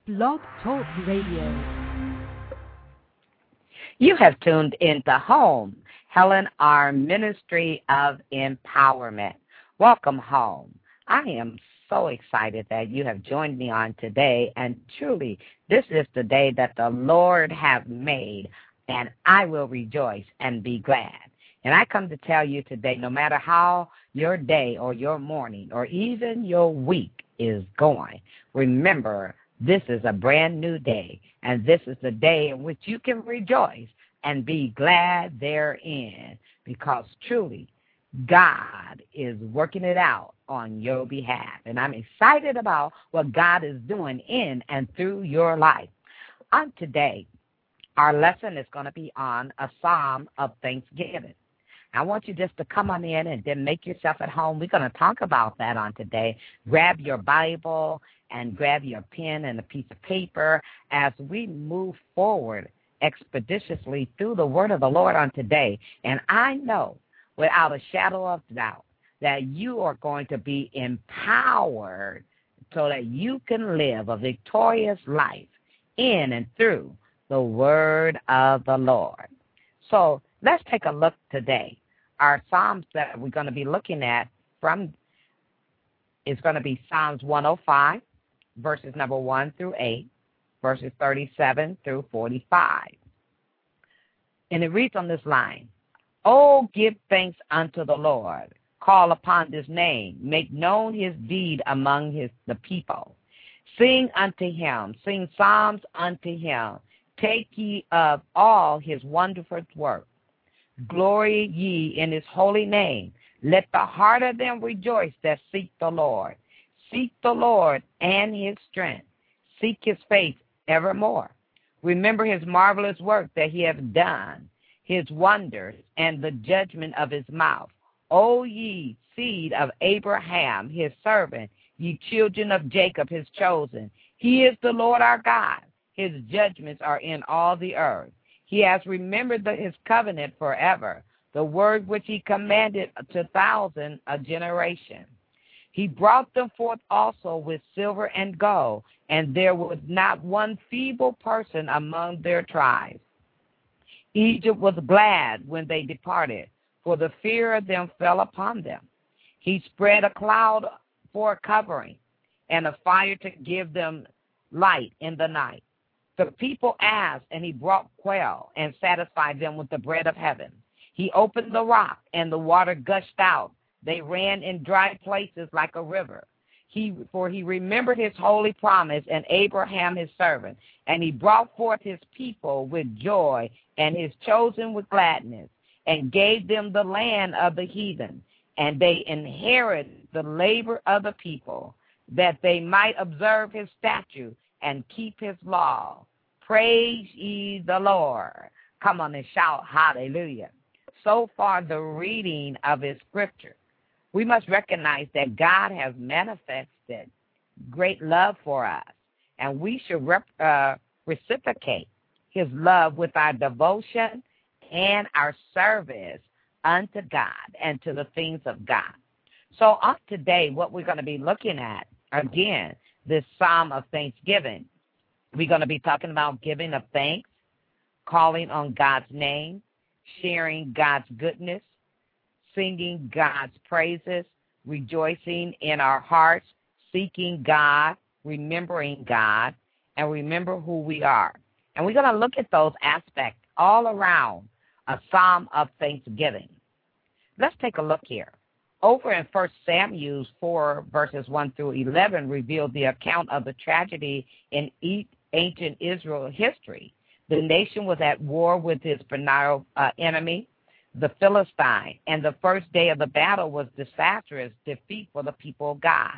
Blog Talk Radio. You have tuned into Home, Helen R. Ministry of Empowerment. Welcome home. I am so excited that you have joined me on today, and truly, this is the day that the Lord have made, and I will rejoice and be glad. And I come to tell you today, no matter how your day or your morning or even your week is going, remember, this is a brand new day, and this is the day in which you can rejoice and be glad therein, because truly, God is working it out on your behalf. And I'm excited about what God is doing in and through your life. On today, our lesson is going to be on a psalm of thanksgiving. I want you just to come on in and then make yourself at home. We're going to talk about that on today. Grab your Bible and grab your pen and a piece of paper as we move forward expeditiously through the word of the Lord on today. And I know without a shadow of doubt that you are going to be empowered so that you can live a victorious life in and through the word of the Lord. So let's take a look today. Our Psalms that we're going to be looking at from is going to be Psalms 105, verses number 1 through 8, verses 37 through 45. And it reads on this line, "Oh, give thanks unto the Lord. Call upon his name. Make known his deed among the people. Sing unto him. Sing psalms unto him. Take ye of all his wonderful work. Glory ye in his holy name. Let the heart of them rejoice that seek the Lord. Seek the Lord and his strength. Seek his face evermore. Remember his marvelous work that he hath done, his wonders, and the judgment of his mouth. O ye seed of Abraham, his servant, ye children of Jacob, his chosen. He is the Lord our God. His judgments are in all the earth. He has remembered his covenant forever, the word which he commanded to thousands a generation. He brought them forth also with silver and gold, and there was not one feeble person among their tribes. Egypt was glad when they departed, for the fear of them fell upon them. He spread a cloud for a covering, and a fire to give them light in the night. The people asked, and he brought quail and satisfied them with the bread of heaven. He opened the rock, and the water gushed out. They ran in dry places like a river. For he remembered his holy promise and Abraham his servant, and he brought forth his people with joy and his chosen with gladness, and gave them the land of the heathen, and they inherited the labor of the people, that they might observe his statutes and keep his law. Praise ye the Lord." Come on and shout hallelujah. So far, the reading of his scripture. We must recognize that God has manifested great love for us, and we should reciprocate his love with our devotion and our service unto God and to the things of God. So on today, what we're going to be looking at, again, this Psalm of Thanksgiving. We're going to be talking about giving of thanks, calling on God's name, sharing God's goodness, singing God's praises, rejoicing in our hearts, seeking God, remembering God, and remember who we are. And we're going to look at those aspects all around a Psalm of Thanksgiving. Let's take a look here. Over in 1 Samuel 4, verses 1 through 11, revealed the account of the tragedy in ancient Israel history. The nation was at war with its perennial enemy, the Philistine, and the first day of the battle was disastrous defeat for the people of God.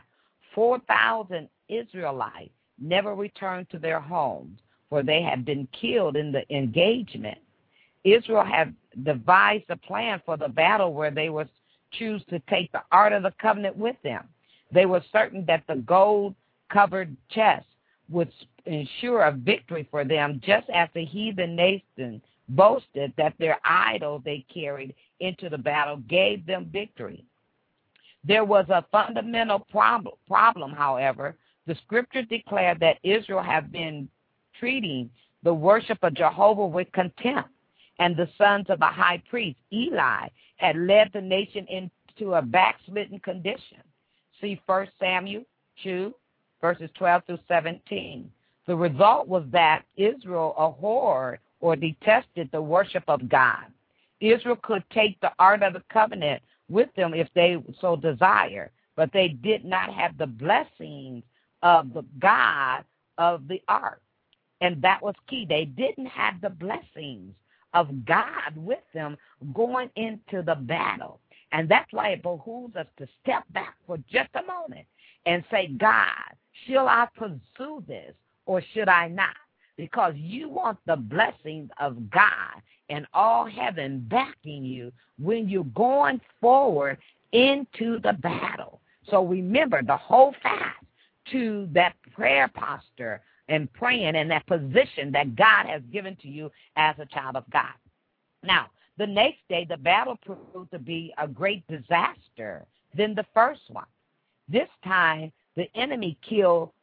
4,000 Israelites never returned to their homes, for they had been killed in the engagement. Israel had devised a plan for the battle where they would choose to take the Ark of the Covenant with them. They were certain that the gold-covered chest would ensure a victory for them, just as the heathen nation boasted that their idol they carried into the battle gave them victory. There was a fundamental problem, however. The scriptures declare that Israel have been treating the worship of Jehovah with contempt, and the sons of the high priest, Eli, had led the nation into a backslidden condition. See 1 Samuel 2, verses 12 through 17. The result was that Israel abhorred or detested the worship of God. Israel could take the Ark of the Covenant with them if they so desire, but they did not have the blessings of the God of the Ark. And that was key. They didn't have the blessings of God with them going into the battle. And that's why it behooves us to step back for just a moment and say, God, shall I pursue this or should I not? Because you want the blessings of God and all heaven backing you when you're going forward into the battle. So remember to hold fast to that prayer posture and praying in that position that God has given to you as a child of God. Now, the next day, the battle proved to be a great disaster than the first one. This time, the enemy killed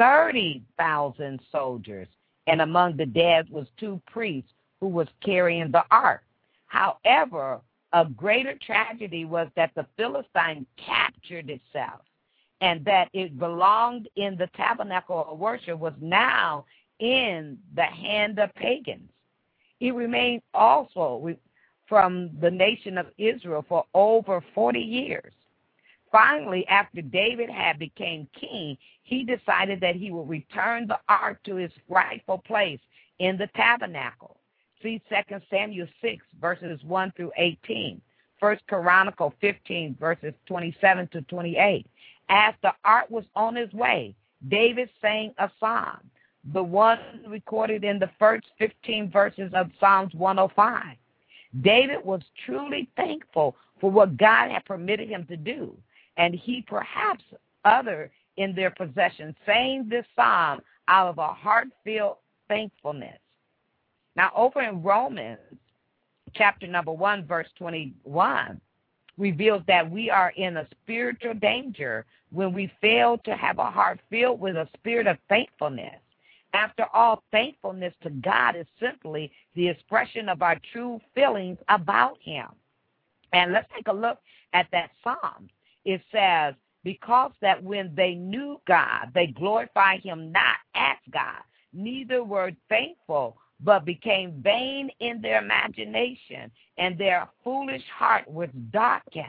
30,000 soldiers, and among the dead was 2 priests who was carrying the ark. However, a greater tragedy was that the Philistine captured itself, and that it belonged in the tabernacle of worship was now in the hand of pagans. It remained also from the nation of Israel for over 40 years. Finally, after David had become king, he decided that he would return the ark to its rightful place in the tabernacle. See 2 Samuel 6, verses 1 through 18. 1 Chronicles 15, verses 27 to 28. As the ark was on its way, David sang a psalm, the one recorded in the first 15 verses of Psalms 105. David was truly thankful for what God had permitted him to do, and he perhaps other in their possession sang this psalm out of a heartfelt thankfulness. Now, over in Romans, chapter number 1, verse 21, reveals that we are in a spiritual danger when we fail to have a heart filled with a spirit of thankfulness. After all, thankfulness to God is simply the expression of our true feelings about him. And let's take a look at that psalm. It says, because that when they knew God, they glorified him not as God, neither were thankful, but became vain in their imagination, and their foolish heart was darkened.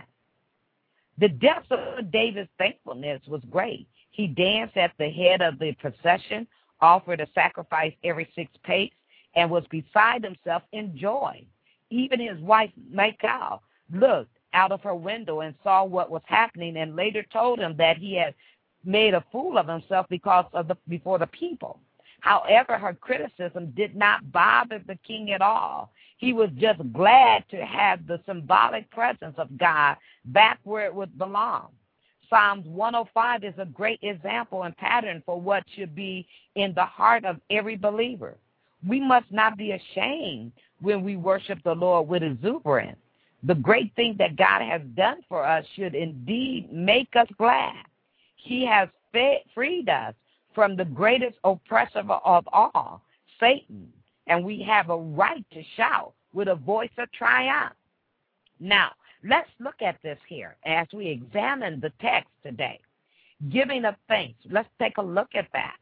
The depth of David's thankfulness was great. He danced at the head of the procession, offered a sacrifice every 6 paces, and was beside himself in joy. Even his wife, Michal, looked out of her window and saw what was happening, and later told him that he had made a fool of himself before the people. However, her criticism did not bother the king at all. He was just glad to have the symbolic presence of God back where it would belong. Psalms 105 is a great example and pattern for what should be in the heart of every believer. We must not be ashamed when we worship the Lord with exuberance. The great thing that God has done for us should indeed make us glad. He has freed us from the greatest oppressor of all, Satan, and we have a right to shout with a voice of triumph. Now, let's look at this here as we examine the text today. Giving of thanks. Let's take a look at that.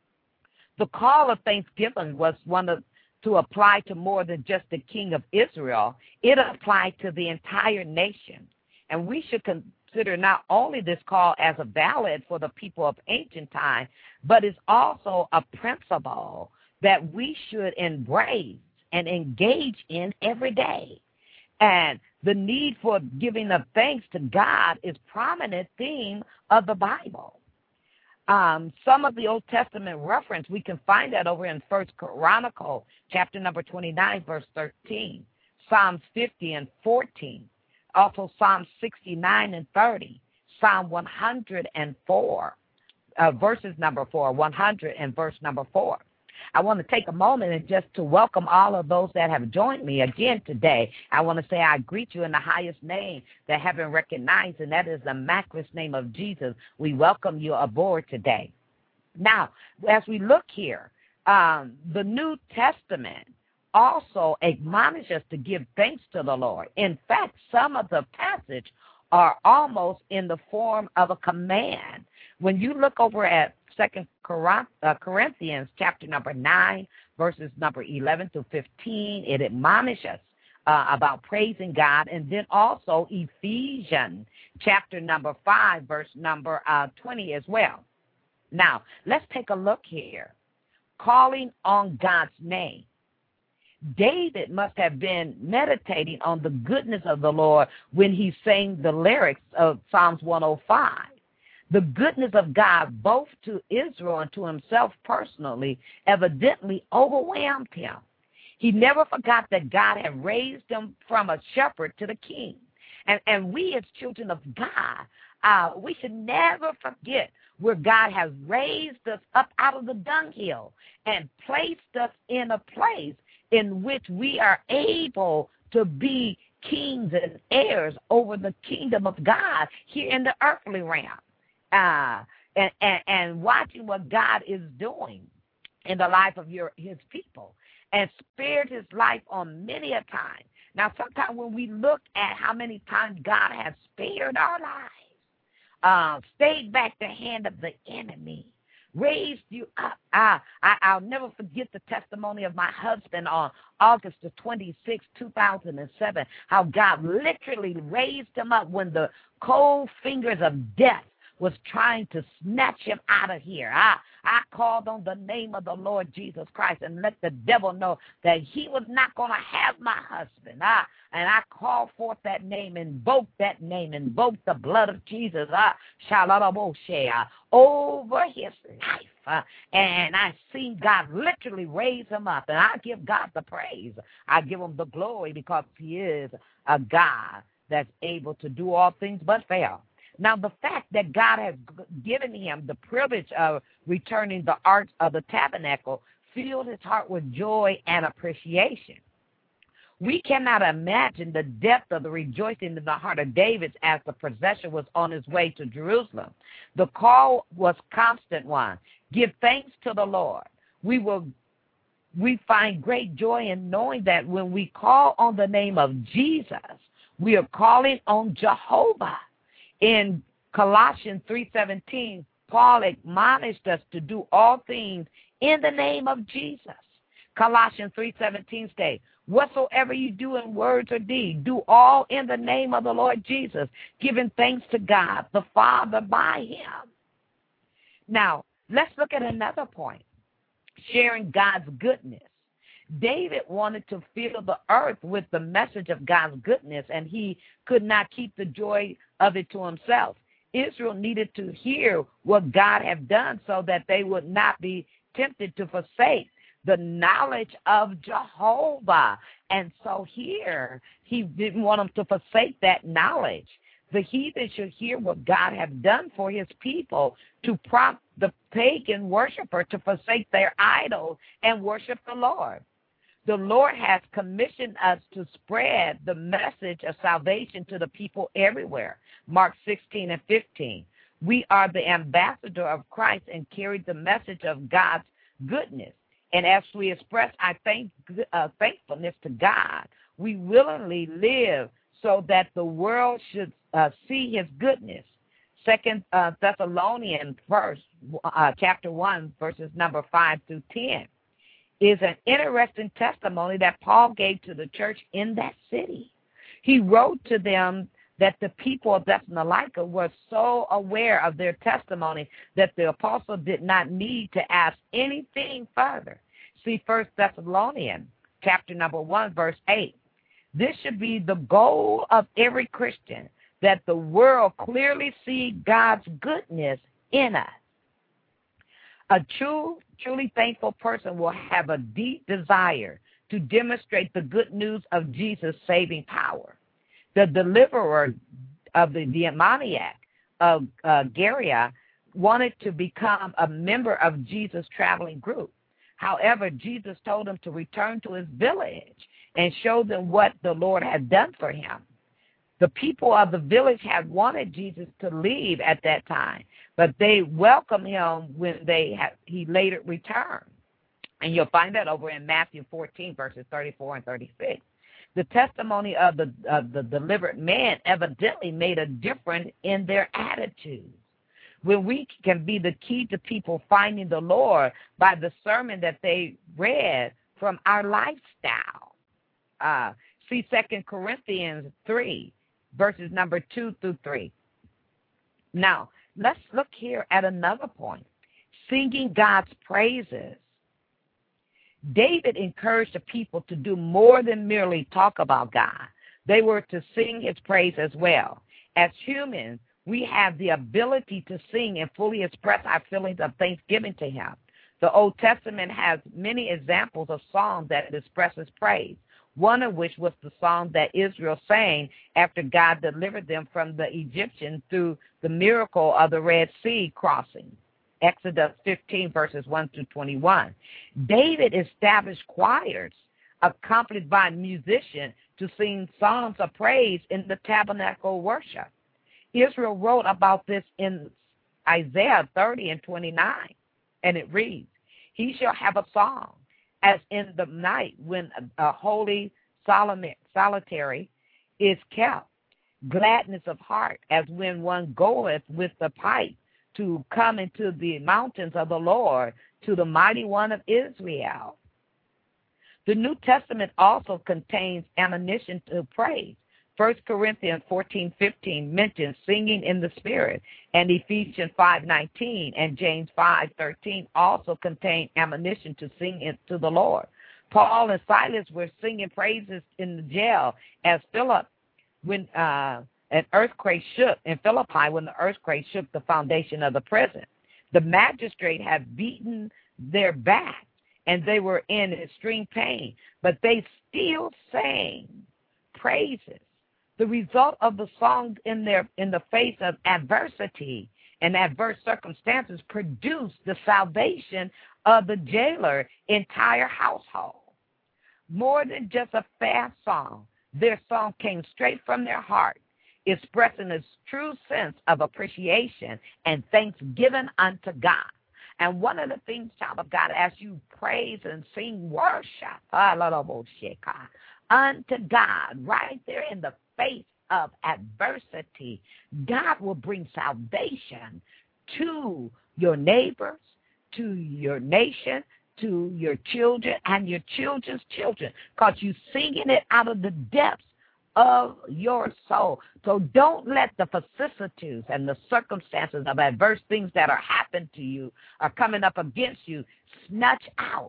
The call of thanksgiving was to apply to more than just the king of Israel. It applied to the entire nation. And we should consider not only this call as a valid for the people of ancient time, but it's also a principle that we should embrace and engage in every day. And the need for giving of thanks to God is a prominent theme of the Bible. Some of the Old Testament reference, we can find that over in 1 Chronicles, chapter number 29, verse 13, Psalms 50 and 14, also Psalms 69 and 30, Psalm 104, verses number 4, 100 and verse number 4. I want to take a moment and just to welcome all of those that have joined me again today. I want to say I greet you in the highest name that heaven recognized, and that is the matchless name of Jesus. We welcome you aboard today. Now, as we look here, the New Testament also admonishes us to give thanks to the Lord. In fact, some of the passage are almost in the form of a command. When you look over at 2 Corinthians chapter number 9, verses number 11 to 15, it admonishes about praising God. And then also Ephesians chapter number 5, verse number 20 as well. Now, let's take a look here. Calling on God's name. David must have been meditating on the goodness of the Lord when he sang the lyrics of Psalms 105. The goodness of God, both to Israel and to himself personally, evidently overwhelmed him. He never forgot that God had raised him from a shepherd to the king. And we as children of God, we should never forget where God has raised us up out of the dunghill and placed us in a place in which we are able to be kings and heirs over the kingdom of God here in the earthly realm. And watching what God is doing in the life of his people, and spared his life on many a time. Now, sometimes when we look at how many times God has spared our lives, stayed back the hand of the enemy, raised you up. I'll never forget the testimony of my husband on August the 26th, 2007, how God literally raised him up when the cold fingers of death was trying to snatch him out of here. I called on the name of the Lord Jesus Christ and let the devil know that he was not going to have my husband. And I called forth that name, invoked the blood of Jesus over his life. And I seen God literally raise him up. And I give God the praise. I give him the glory because he is a God that's able to do all things but fail. Now, the fact that God has given him the privilege of returning the ark of the tabernacle filled his heart with joy and appreciation. We cannot imagine the depth of the rejoicing in the heart of David as the procession was on its way to Jerusalem. The call was constant one. Give thanks to the Lord. We find great joy in knowing that when we call on the name of Jesus, we are calling on Jehovah. In Colossians 3:17, Paul admonished us to do all things in the name of Jesus. Colossians 3:17 states, whatsoever you do in words or deed, do all in the name of the Lord Jesus, giving thanks to God the Father by him. Now, let's look at another point, sharing God's goodness. David wanted to fill the earth with the message of God's goodness, and he could not keep the joy of it to himself. Israel needed to hear what God had done so that they would not be tempted to forsake the knowledge of Jehovah. And so here, he didn't want them to forsake that knowledge. The heathen should hear what God had done for his people to prompt the pagan worshiper to forsake their idols and worship the Lord. The Lord has commissioned us to spread the message of salvation to the people everywhere. Mark 16:15. We are the ambassador of Christ and carry the message of God's goodness. And as we express our thankfulness to God, we willingly live so that the world should see his goodness. 2 Thessalonians chapter 1, verses number 5 through 10. Is an interesting testimony that Paul gave to the church in that city. He wrote to them that the people of Thessalonica were so aware of their testimony that the apostle did not need to ask anything further. See 1 Thessalonians chapter number 1, verse 8. This should be the goal of every Christian, that the world clearly see God's goodness in us. A truly thankful person will have a deep desire to demonstrate the good news of Jesus' saving power. The deliverer of the demoniac of Garia wanted to become a member of Jesus' traveling group. However, Jesus told him to return to his village and show them what the Lord had done for him. The people of the village had wanted Jesus to leave at that time, but they welcomed him when he later returned. And you'll find that over in Matthew 14, verses 34 and 36. The testimony of the delivered man evidently made a difference in their attitudes. When we can be the key to people finding the Lord by the sermon that they read from our lifestyle. See 2 Corinthians 3, verses number 2 through 3. Now, let's look here at another point. Singing God's praises. David encouraged the people to do more than merely talk about God. They were to sing his praise as well. As humans, we have the ability to sing and fully express our feelings of thanksgiving to him. The Old Testament has many examples of songs that expresses praise, one of which was the song that Israel sang after God delivered them from the Egyptians through the miracle of the Red Sea crossing. Exodus 15, verses 1 through 21. David established choirs accompanied by musicians to sing songs of praise in the tabernacle worship. Israel wrote about this in Isaiah 30 and 29, and it reads, "He shall have a song, as in the night when a holy solitary is kept, gladness of heart, as when one goeth with the pipe to come into the mountains of the Lord, to the mighty one of Israel." The New Testament also contains ammunition to praise. 1 Corinthians 14:15 mentions singing in the Spirit, and Ephesians 5:19 and James 5:13 also contain ammunition to sing to the Lord. Paul and Silas were singing praises in the jail as Philip when an earthquake shook in Philippi when the earthquake shook the foundation of the prison. The magistrate had beaten their back, and they were in extreme pain, but they still sang praises. The result of the song in the face of adversity and adverse circumstances produced the salvation of the jailer's entire household. More than just a fast song, their song came straight from their heart, expressing a true sense of appreciation and thanksgiving unto God. And one of the things, child of God, as you praise and sing worship unto God right there in the face of adversity, God will bring salvation to your neighbors, to your nation, to your children, and your children's children, because you're singing it out of the depths of your soul. So don't let the vicissitudes and the circumstances of adverse things that are happening to you are coming up against you snatch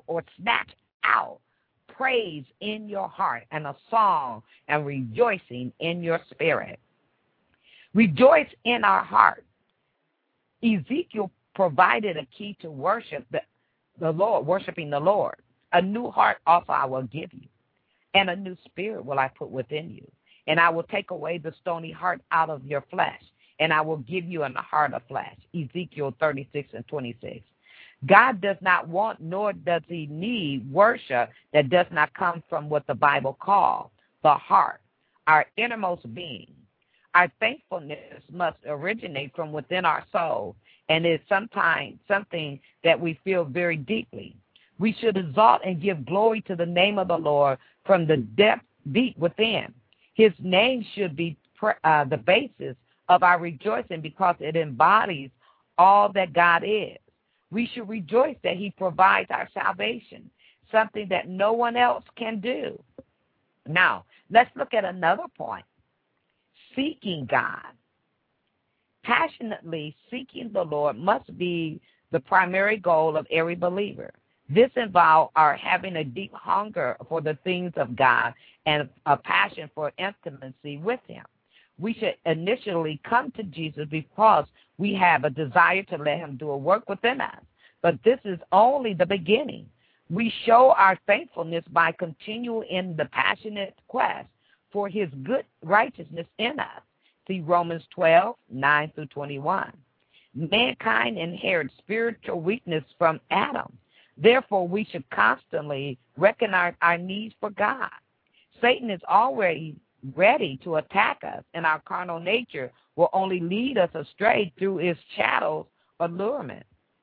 out praise in your heart and a song and rejoicing in your spirit. Rejoice in our heart. Ezekiel provided a key to worship the Lord, worshiping the Lord. A new heart also I will give you, and a new spirit will I put within you. And I will take away the stony heart out of your flesh, and I will give you a heart of flesh. Ezekiel 36 and 26. God does not want, nor does he need worship that does not come from what the Bible calls the heart, our innermost being. Our thankfulness must originate from within our soul, and is sometimes something that we feel very deeply. We should exalt and give glory to the name of the Lord from the depth deep within. His name should be the basis of our rejoicing because it embodies all that God is. We should rejoice that he provides our salvation, something that no one else can do. Now, let's look at another point. Seeking God. Passionately seeking the Lord must be the primary goal of every believer. This involves our having a deep hunger for the things of God and a passion for intimacy with him. We should initially come to Jesus because we have a desire to let him do a work within us. But this is only the beginning. We show our thankfulness by continuing in the passionate quest for his good righteousness in us. See Romans 12, 9 through 21. Mankind inherits spiritual weakness from Adam. Therefore, we should constantly recognize our needs for God. Satan is already ready to attack us, and our carnal nature will only lead us astray through its shadows allurement.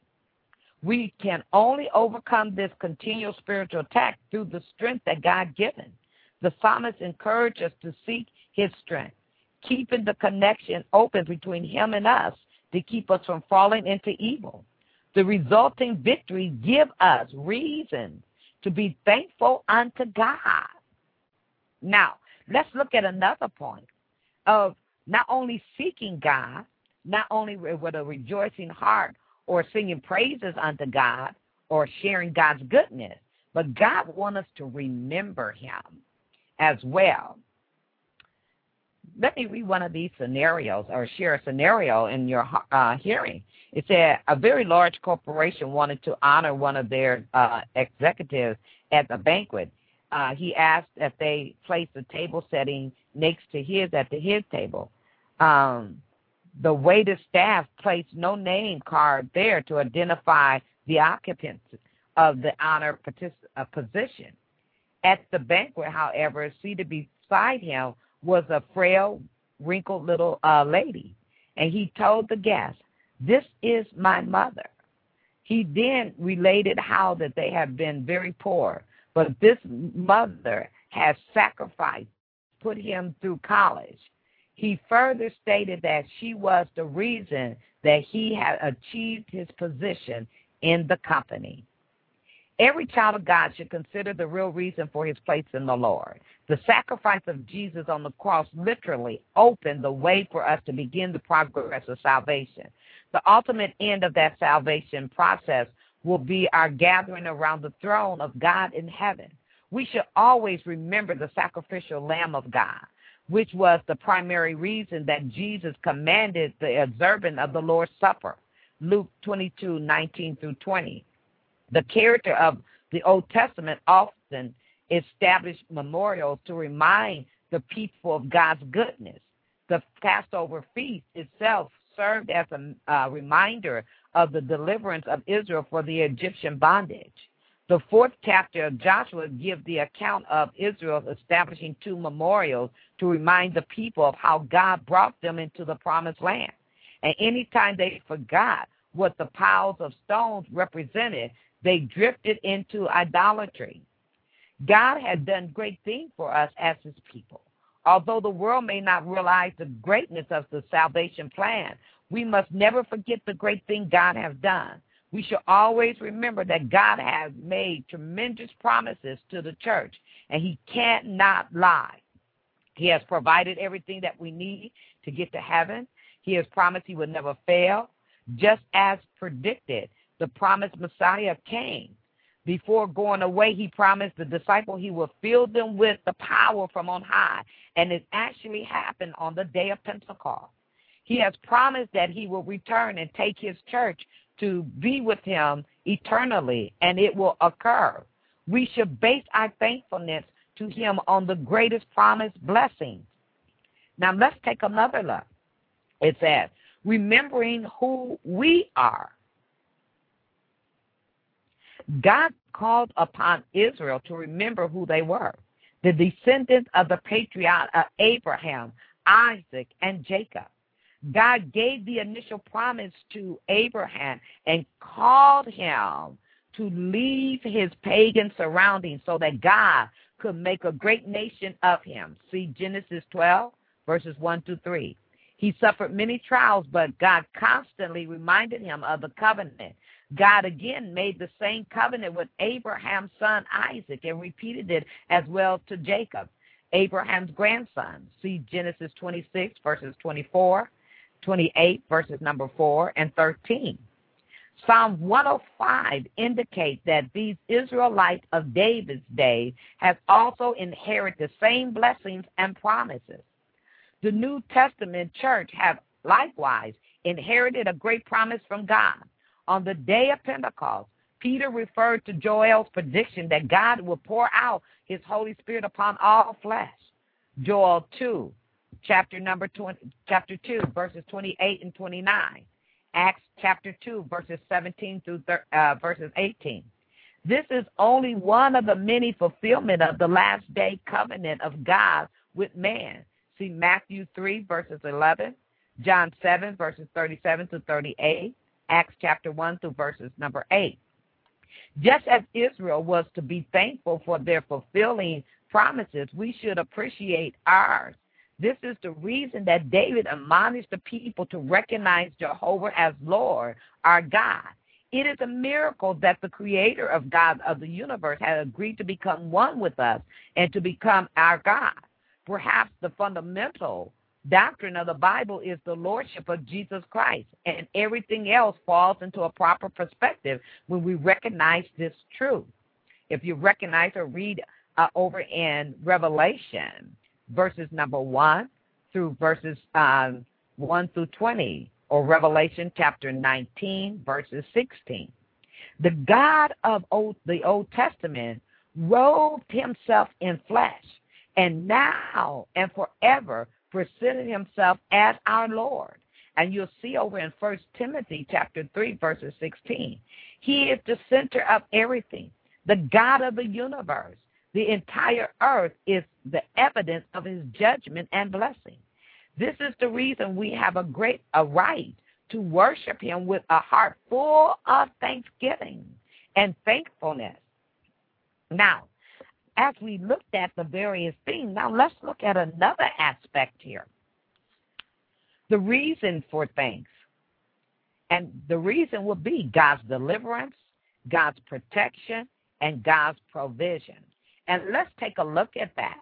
We can only overcome this continual spiritual attack through the strength that God given. The psalmist encouraged us to seek his strength, keeping the connection open between him and us to keep us from falling into evil. The resulting victory give us reason to be thankful unto God. Now, let's look at another point of not only seeking God, not only with a rejoicing heart or singing praises unto God or sharing God's goodness, but God wants us to remember him as well. Let me read one of these scenarios or share a scenario in your hearing. It said a very large corporation wanted to honor one of their executives at a banquet. He asked if they place a table setting next to his at his table. The waiter staff placed no name card there to identify the occupants of the honor position. At the banquet, however, seated beside him was a frail, wrinkled little lady, and he told the guests, "This is my mother." He then related how that they had been very poor, but this mother has sacrificed, put him through college. He further stated that she was the reason that he had achieved his position in the company. Every child of God should consider the real reason for his place in the Lord. The sacrifice of Jesus on the cross literally opened the way for us to begin the progress of salvation. The ultimate end of that salvation process will be our gathering around the throne of God in heaven. We should always remember the sacrificial Lamb of God, which was the primary reason that Jesus commanded the observance of the Lord's Supper. Luke 22:19-20. The character of the Old Testament often established memorials to remind the people of God's goodness. The Passover feast itself served as a reminder of the deliverance of Israel for the Egyptian bondage. The 4th chapter of Joshua gives the account of Israel establishing 2 memorials to remind the people of how God brought them into the promised land. And anytime they forgot what the piles of stones represented, they drifted into idolatry. God has done great things for us as his people. Although the world may not realize the greatness of the salvation plan, we must never forget the great thing God has done. We should always remember that God has made tremendous promises to the church, and he cannot lie. He has provided everything that we need to get to heaven. He has promised he would never fail. Just as predicted, the promised Messiah came. Before going away, he promised the disciple he will fill them with the power from on high, and it actually happened on the day of Pentecost. He has promised that he will return and take his church to be with him eternally, and it will occur. We should base our thankfulness to him on the greatest promised blessings. Now let's take another look. It says, remembering who we are. God called upon Israel to remember who they were, the descendants of the patriarch of Abraham, Isaac, and Jacob. God gave the initial promise to Abraham and called him to leave his pagan surroundings so that God could make a great nation of him. See Genesis 12, verses 1-3. He suffered many trials, but God constantly reminded him of the covenant. God again made the same covenant with Abraham's son Isaac and repeated it as well to Jacob, Abraham's grandson. See Genesis 26, verses 24, 28, verses number 4 and 13. Psalm 105 indicates that these Israelites of David's day have also inherited the same blessings and promises. The New Testament church have likewise inherited a great promise from God. On the day of Pentecost, Peter referred to Joel's prediction that God will pour out his Holy Spirit upon all flesh. Joel 2, chapter 2, verses 28 and 29. Acts chapter 2, verses 17 through verses 18. This is only one of the many fulfillment of the last day covenant of God with man. See Matthew 3, verses 11, John 7, verses 37 to 38, Acts chapter 1 through verses number 8. Just as Israel was to be thankful for their fulfilling promises, we should appreciate ours. This is the reason that David admonished the people to recognize Jehovah as Lord, our God. It is a miracle that the creator of God of the universe had agreed to become one with us and to become our God. Perhaps the fundamental doctrine of the Bible is the lordship of Jesus Christ, and everything else falls into a proper perspective when we recognize this truth. If you recognize or read over in Revelation, verses number 1 through verses 1 through 20, or Revelation chapter 19, verses 16. The God of the Old Testament robed himself in flesh, and now and forever presented himself as our Lord. And you'll see over in 1 Timothy chapter 3, verses 16. He is the center of everything, the God of the universe. The entire earth is the evidence of his judgment and blessing. This is the reason we have a right to worship him with a heart full of thanksgiving and thankfulness. Now, as we looked at the various things, now let's look at another aspect here. The reason for thanks. And the reason will be God's deliverance, God's protection, and God's provision. And let's take a look at that.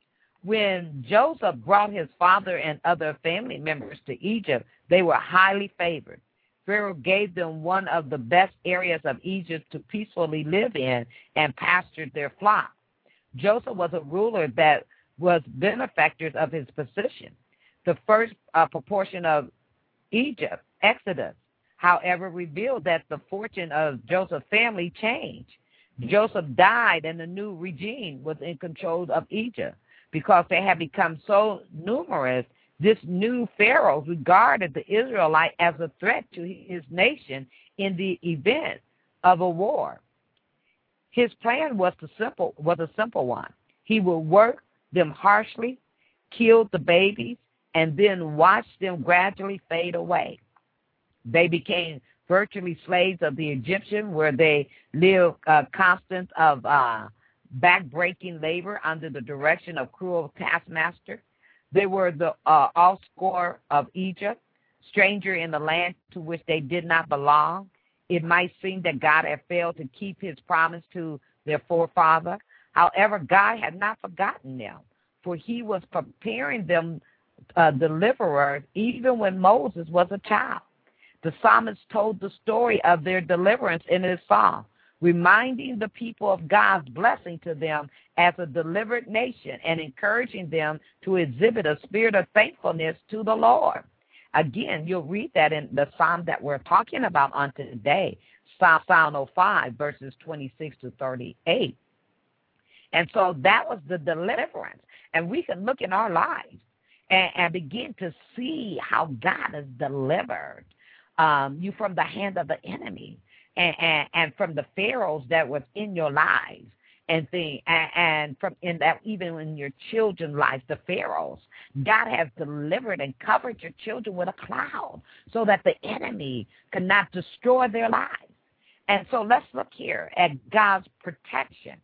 When Joseph brought his father and other family members to Egypt, they were highly favored. Pharaoh gave them one of the best areas of Egypt to peacefully live in and pastured their flock. Joseph was a ruler that was benefactor of his position. The first proportion of Egypt, Exodus, however, revealed that the fortune of Joseph's family changed. Joseph died and the new regime was in control of Egypt. Because they had become so numerous, this new Pharaoh regarded the Israelites as a threat to his nation in the event of a war. His plan was a simple one. He would work them harshly, kill the babies, and then watch them gradually fade away. They became virtually slaves of the Egyptian, where they lived constant of back-breaking labor under the direction of cruel taskmaster. They were the offscore of Egypt, stranger in the land to which they did not belong. It might seem that God had failed to keep his promise to their forefather. However, God had not forgotten them, for he was preparing them deliverers even when Moses was a child. The psalmist told the story of their deliverance in his psalm, reminding the people of God's blessing to them as a delivered nation and encouraging them to exhibit a spirit of thankfulness to the Lord. Again, you'll read that in the psalm that we're talking about on today, Psalm 05, verses 26 to 38. And so that was the deliverance. And we can look in our lives and begin to see how God has delivered you from the hand of the enemy. And from the pharaohs that was in your lives, and from in that even in your children's lives, the pharaohs, God has delivered and covered your children with a cloud so that the enemy cannot destroy their lives. And so let's look here at God's protection.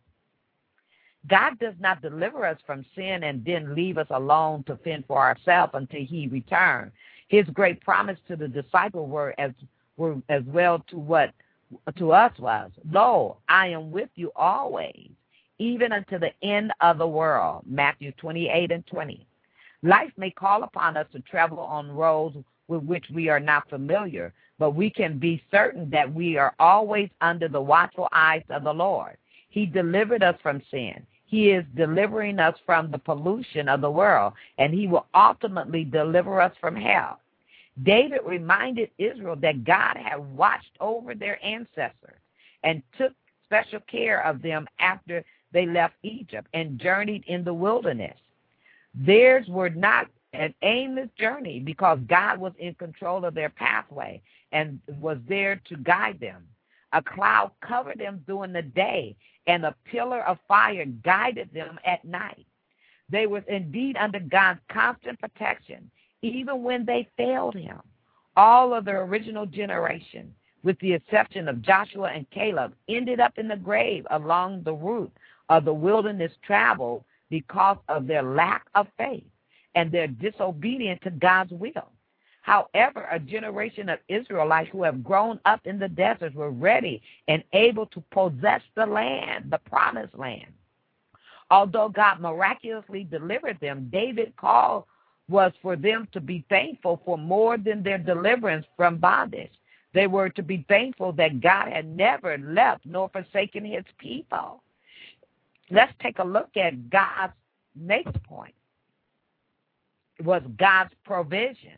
God does not deliver us from sin and then leave us alone to fend for ourselves until he returns. His great promise to the disciples were as well to us was, "Lo, I am with you always, even unto the end of the world." Matthew 28 and 20. Life may call upon us to travel on roads with which we are not familiar, but we can be certain that we are always under the watchful eyes of the Lord. He delivered us from sin. He is delivering us from the pollution of the world, and he will ultimately deliver us from hell. David reminded Israel that God had watched over their ancestors and took special care of them after they left Egypt and journeyed in the wilderness. Theirs were not an aimless journey because God was in control of their pathway and was there to guide them. A cloud covered them during the day, and a pillar of fire guided them at night. They were indeed under God's constant protection, even when they failed him. All of the original generation, with the exception of Joshua and Caleb, ended up in the grave along the route of the wilderness travel because of their lack of faith and their disobedience to God's will. However, a generation of Israelites who have grown up in the deserts were ready and able to possess the land, the promised land. Although God miraculously delivered them, David's call was for them to be thankful for more than their deliverance from bondage. They were to be thankful that God had never left nor forsaken his people. Let's take a look at God's next point. It was God's provision.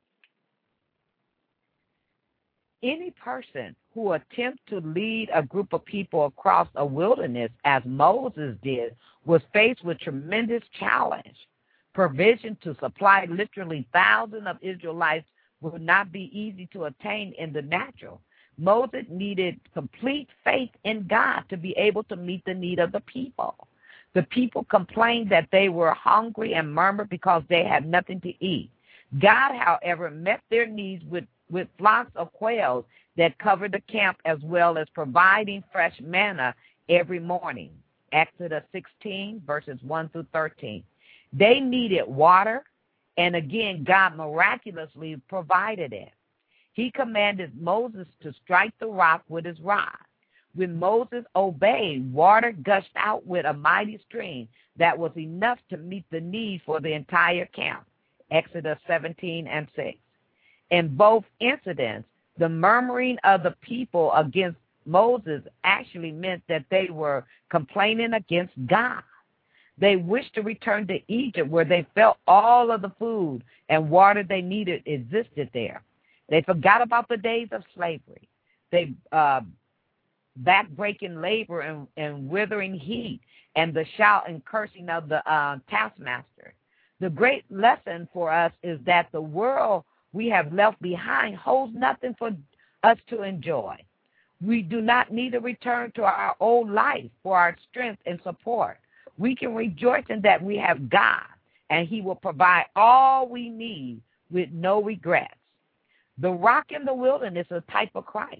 Any person who attempts to lead a group of people across a wilderness, as Moses did, was faced with tremendous challenge. Provision to supply literally thousands of Israelites would not be easy to attain in the natural. Moses needed complete faith in God to be able to meet the need of the people. The people complained that they were hungry and murmured because they had nothing to eat. God, however, met their needs with flocks of quails that covered the camp, as well as providing fresh manna every morning. Exodus 16, verses 1 through 13. They needed water, and again, God miraculously provided it. He commanded Moses to strike the rock with his rod. When Moses obeyed, water gushed out with a mighty stream that was enough to meet the need for the entire camp. Exodus 17 and 6. In both incidents, the murmuring of the people against Moses actually meant that they were complaining against God. They wished to return to Egypt, where they felt all of the food and water they needed existed there. They forgot about the days of slavery. They back-breaking labor and withering heat and the shout and cursing of the taskmaster. The great lesson for us is that the world we have left behind holds nothing for us to enjoy. We do not need to return to our old life for our strength and support. We can rejoice in that we have God, and he will provide all we need with no regrets. The rock in the wilderness is a type of Christ.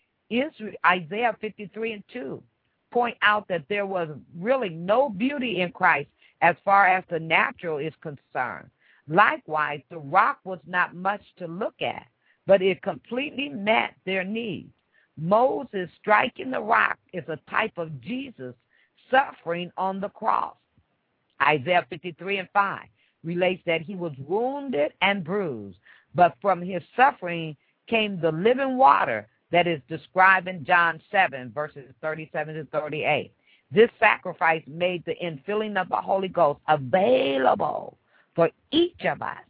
Isaiah 53 and 2 point out that there was really no beauty in Christ as far as the natural is concerned. Likewise, the rock was not much to look at, but it completely met their needs. Moses striking the rock is a type of Jesus suffering on the cross. Isaiah 53 and 5 relates that he was wounded and bruised, but from his suffering came the living water that is described in John 7, verses 37 to 38. This sacrifice made the infilling of the Holy Ghost available for each of us.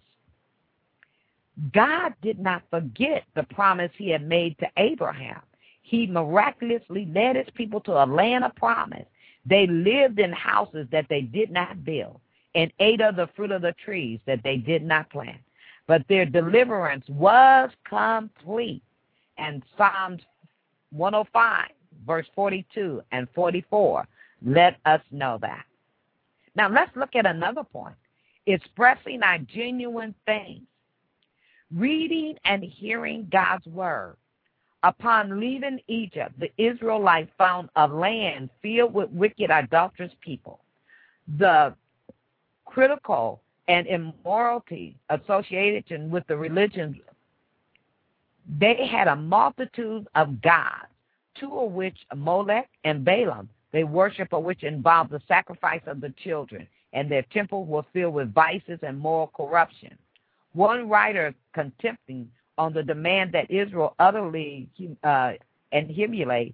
God did not forget the promise he had made to Abraham. He miraculously led his people to a land of promise. They lived in houses that they did not build and ate of the fruit of the trees that they did not plant. But their deliverance was complete. And Psalms 105, verse 42 and 44, let us know that. Now let's look at another point. Expressing our genuine faith. Reading and hearing God's word. Upon leaving Egypt, the Israelites found a land filled with wicked, idolatrous people. The critical and immorality associated with the religions, they had a multitude of gods, two of which, Molech and Balaam, they worship, which involved the sacrifice of the children, and their temples were filled with vices and moral corruption. One writer contempting on the demand that Israel utterly annihilate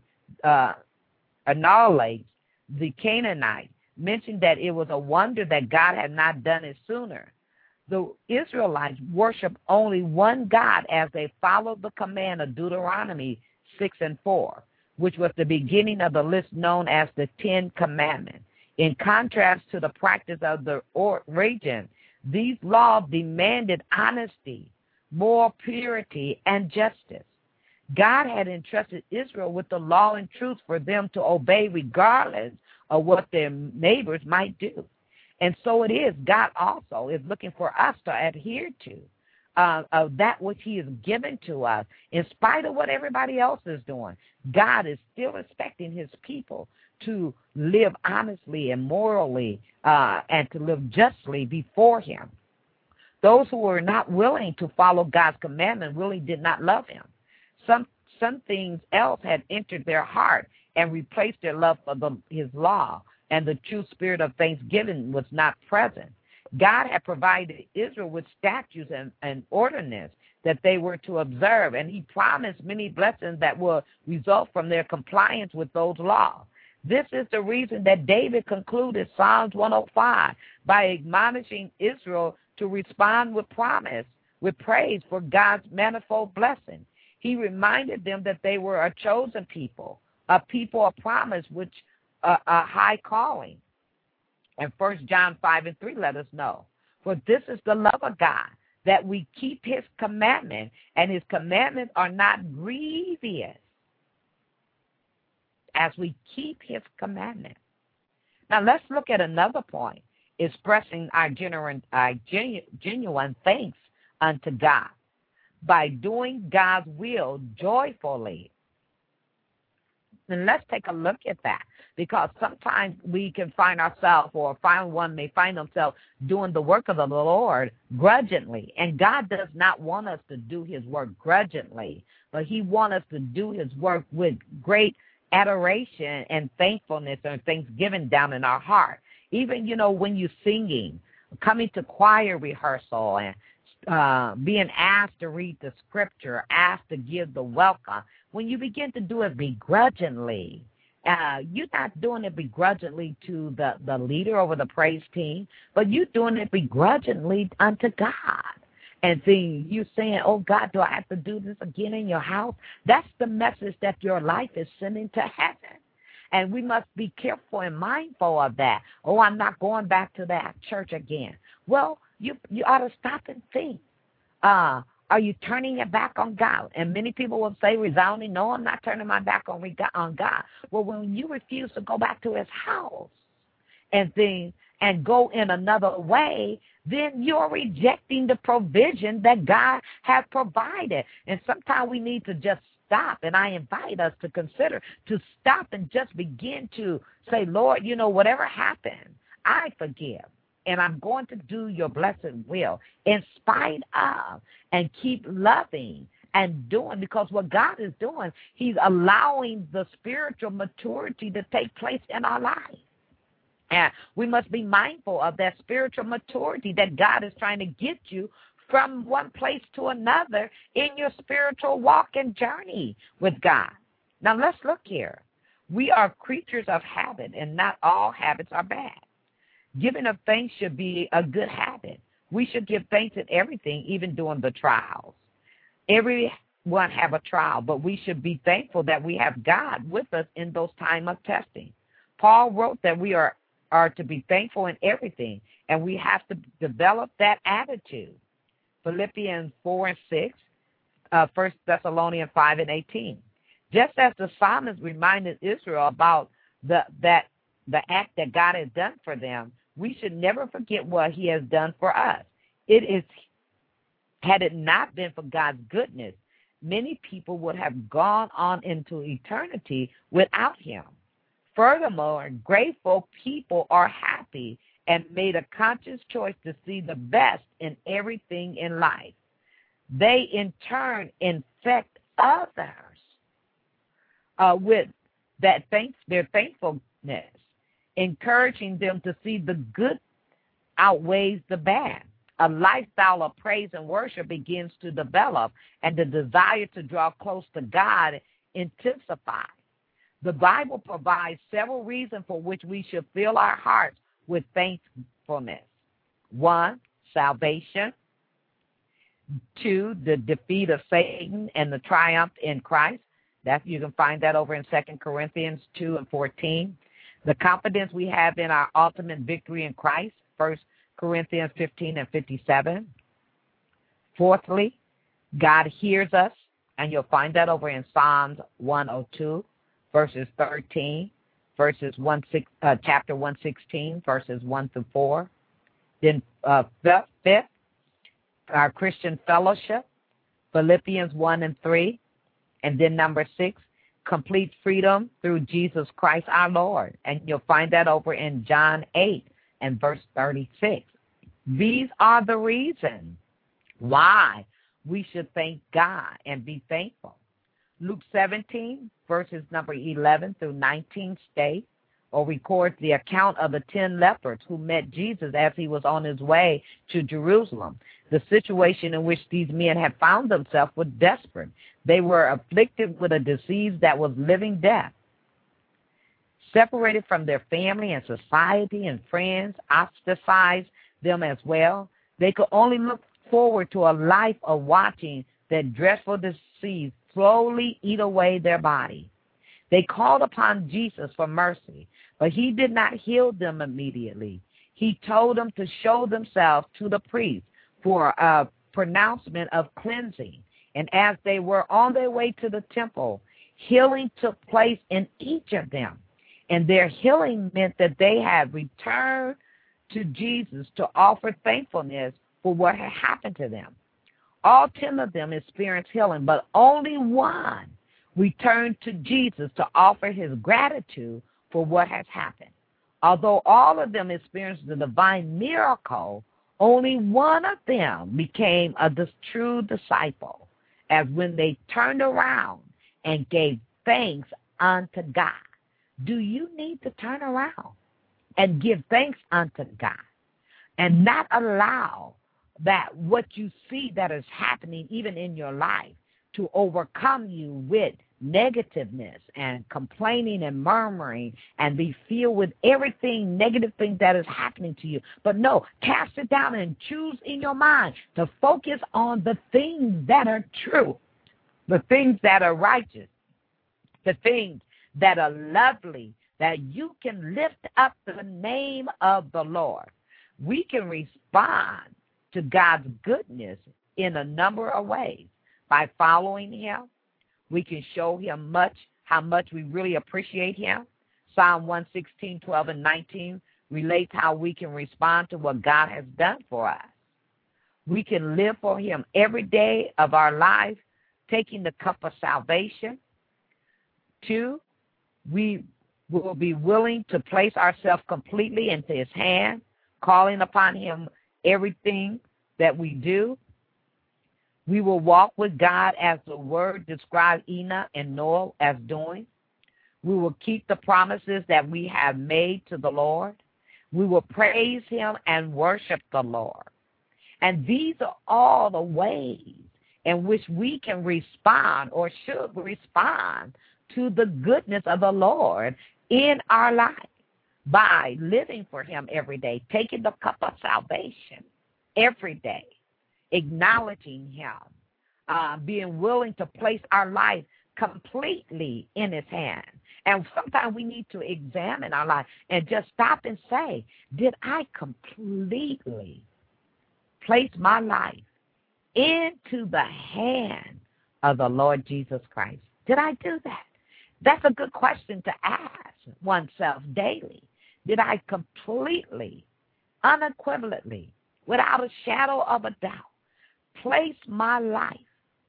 the Canaanites, mentioned that it was a wonder that God had not done it sooner. The Israelites worshiped only one God as they followed the command of Deuteronomy 6 and 4, which was the beginning of the list known as the Ten Commandments. In contrast to the practice of the region, these laws demanded honesty, moral purity, and justice. God had entrusted Israel with the law and truth for them to obey regardless of what their neighbors might do. And so it is. God also is looking for us to adhere to that which he has given to us. In spite of what everybody else is doing, God is still expecting his people to live honestly and morally and to live justly before him. Those who were not willing to follow God's commandment really did not love him. Some things else had entered their heart and replaced their love for his law, and the true spirit of thanksgiving was not present. God had provided Israel with statutes and ordinances that they were to observe, and he promised many blessings that will result from their compliance with those laws. This is the reason that David concluded Psalms 105 by admonishing Israel to respond with promise, with praise for God's manifold blessings. He reminded them that they were a chosen people, a people of promise, which a high calling. And 1 John 5:3 let us know. For this is the love of God, that we keep his commandments, and his commandments are not grievous, as we keep his commandments. Now let's look at another point, expressing our genuine thanks unto God by doing God's will joyfully. And let's take a look at that, because sometimes we can find ourselves, or one may find themselves doing the work of the Lord grudgingly. And God does not want us to do his work grudgingly, but he wants us to do his work with great adoration and thankfulness and thanksgiving down in our heart. Even, when you're singing, coming to choir rehearsal, and being asked to read the scripture, asked to give the welcome, when you begin to do it begrudgingly, you're not doing it begrudgingly to the leader over the praise team, but you're doing it begrudgingly unto God. And then you're saying, oh, God, do I have to do this again in your house? That's the message that your life is sending to heaven. And we must be careful and mindful of that. Oh, I'm not going back to that church again. Well, you ought to stop and think. Are you turning your back on God? And many people will say resounding, no, I'm not turning my back on God. Well, when you refuse to go back to his house and go in another way, then you're rejecting the provision that God has provided. And sometimes we need to just stop, and I invite us to consider to stop and just begin to say, Lord, whatever happened, I forgive. And I'm going to do your blessed will in spite of, and keep loving and doing, because what God is doing, he's allowing the spiritual maturity to take place in our lives. And we must be mindful of that spiritual maturity that God is trying to get you from one place to another in your spiritual walk and journey with God. Now let's look here. We are creatures of habit, and not all habits are bad. Giving of thanks should be a good habit. We should give thanks in everything, even during the trials. Everyone have a trial, but we should be thankful that we have God with us in those times of testing. Paul wrote that we are to be thankful in everything, and we have to develop that attitude. Philippians 4:6, 1 Thessalonians 5:18. Just as the psalmist reminded Israel about the act that God has done for them, we should never forget what he has done for us. Had it not been for God's goodness, many people would have gone on into eternity without him. Furthermore, grateful people are happy and made a conscious choice to see the best in everything in life. They, in turn, infect others with their thankfulness, encouraging them to see the good outweighs the bad. A lifestyle of praise and worship begins to develop, and the desire to draw close to God intensifies. The Bible provides several reasons for which we should fill our hearts with thankfulness. 1, salvation. 2, the defeat of Satan and the triumph in Christ. You can find that over in 2 Corinthians 2:14. The confidence we have in our ultimate victory in Christ, 1 Corinthians 15:57. Fourthly, God hears us, and you'll find that over in Psalms 102, verses 13. chapter 116, verses 1 through 4. Then fifth, our Christian fellowship, Philippians 1 and 3. And then number 6, complete freedom through Jesus Christ our Lord. And you'll find that over in John 8 and verse 36. These are the reasons why we should thank God and be thankful. Luke 17, verses number 11 through 19 state or records the account of the 10 lepers who met Jesus as he was on his way to Jerusalem. The situation in which these men had found themselves was desperate. They were afflicted with a disease that was living death. Separated from their family and society and friends, ostracized them as well. They could only look forward to a life of watching that dreadful disease slowly eat away their body. They called upon Jesus for mercy, but he did not heal them immediately. He told them to show themselves to the priest for a pronouncement of cleansing. And as they were on their way to the temple, healing took place in each of them. And their healing meant that they had returned to Jesus to offer thankfulness for what had happened to them. All 10 of them experienced healing, but only one returned to Jesus to offer his gratitude for what has happened. Although all of them experienced the divine miracle, only one of them became a true disciple, as when they turned around and gave thanks unto God. Do you need to turn around and give thanks unto God and not allow that what you see that is happening even in your life to overcome you with negativeness and complaining and murmuring and be filled with everything negative thing that is happening to you? But no, cast it down and choose in your mind to focus on the things that are true, the things that are righteous, the things that are lovely, that you can lift up the name of the Lord. We can respond to God's goodness in a number of ways. By following him, we can show him how much we really appreciate him. Psalm 116, 12, and 19 relates how we can respond to what God has done for us. We can live for him every day of our life, taking the cup of salvation. 2, we will be willing to place ourselves completely into his hand, calling upon him everything that we do. We will walk with God as the word described Enoch and Noah as doing. We will keep the promises that we have made to the Lord. We will praise him and worship the Lord. And these are all the ways in which we can respond or should respond to the goodness of the Lord in our life by living for him every day, taking the cup of salvation every day, acknowledging him, being willing to place our life completely in his hand. And sometimes we need to examine our life and just stop and say, did I completely place my life into the hand of the Lord Jesus Christ? Did I do that? That's a good question to ask oneself daily. Did I completely, unequivocally, without a shadow of a doubt, place my life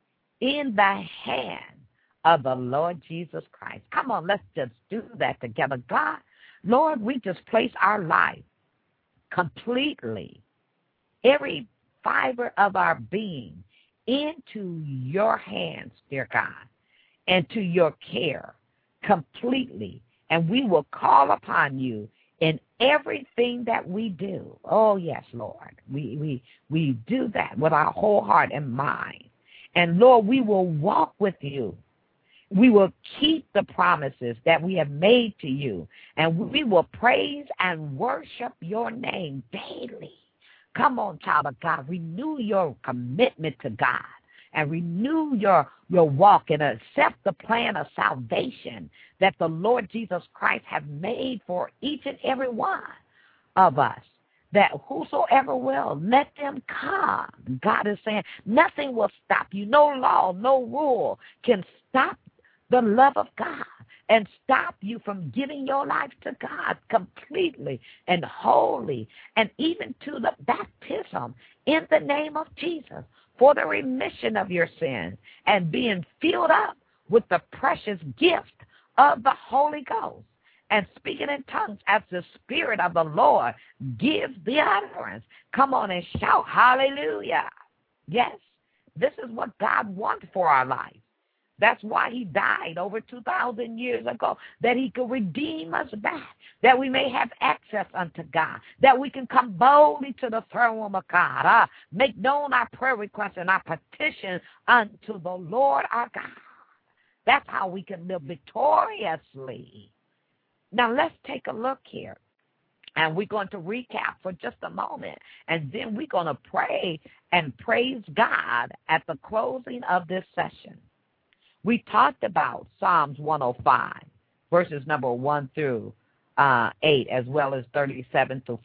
in the hand of the Lord Jesus Christ? Come on, let's just do that together. God, Lord, we just place our life completely, every fiber of our being, into your hands, dear God, and to your care completely. And we will call upon you in everything that we do. Oh, yes, Lord. We do that with our whole heart and mind. And, Lord, we will walk with you. We will keep the promises that we have made to you. And we will praise and worship your name daily. Come on, child of God. Renew your commitment to God. And renew your walk and accept the plan of salvation that the Lord Jesus Christ has made for each and every one of us. That whosoever will, let them come. God is saying nothing will stop you. No law, no rule can stop the love of God. and stop you from giving your life to God completely and wholly, and even to the baptism in the name of Jesus for the remission of your sins and being filled up with the precious gift of the Holy Ghost and speaking in tongues as the Spirit of the Lord gives the utterance. Come on and shout hallelujah. Yes, this is what God wants for our life. That's why he died over 2,000 years ago, that he could redeem us back, that we may have access unto God, that we can come boldly to the throne room of God, make known our prayer requests and our petition unto the Lord our God. That's how we can live victoriously. Now, let's take a look here. And we're going to recap for just a moment. And then we're going to pray and praise God at the closing of this session. We talked about Psalms 105, verses number 1 through 8, as well as 37 to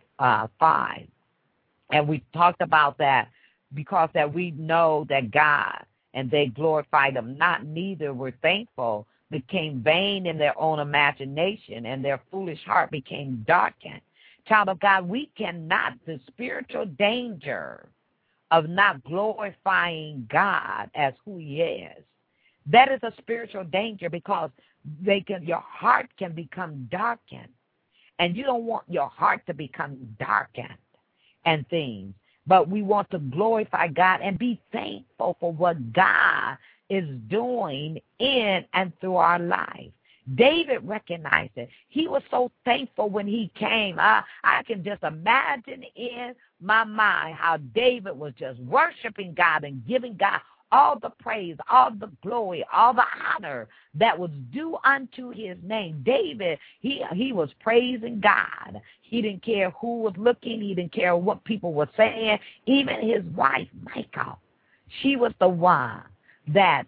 45. And we talked about that because that we know that God, and they glorified him not, neither were thankful, became vain in their own imagination, and their foolish heart became darkened. Child of God, we cannot, the spiritual danger of not glorifying God as who he is. That is a spiritual danger because your heart can become darkened. And you don't want your heart to become darkened and things. But we want to glorify God and be thankful for what God is doing in and through our life. David recognized it. He was so thankful when he came. I can just imagine in my mind how David was just worshiping God and giving God all the praise, all the glory, all the honor that was due unto his name. David, he was praising God. He didn't care who was looking. He didn't care what people were saying. Even his wife, Michal, she was the one that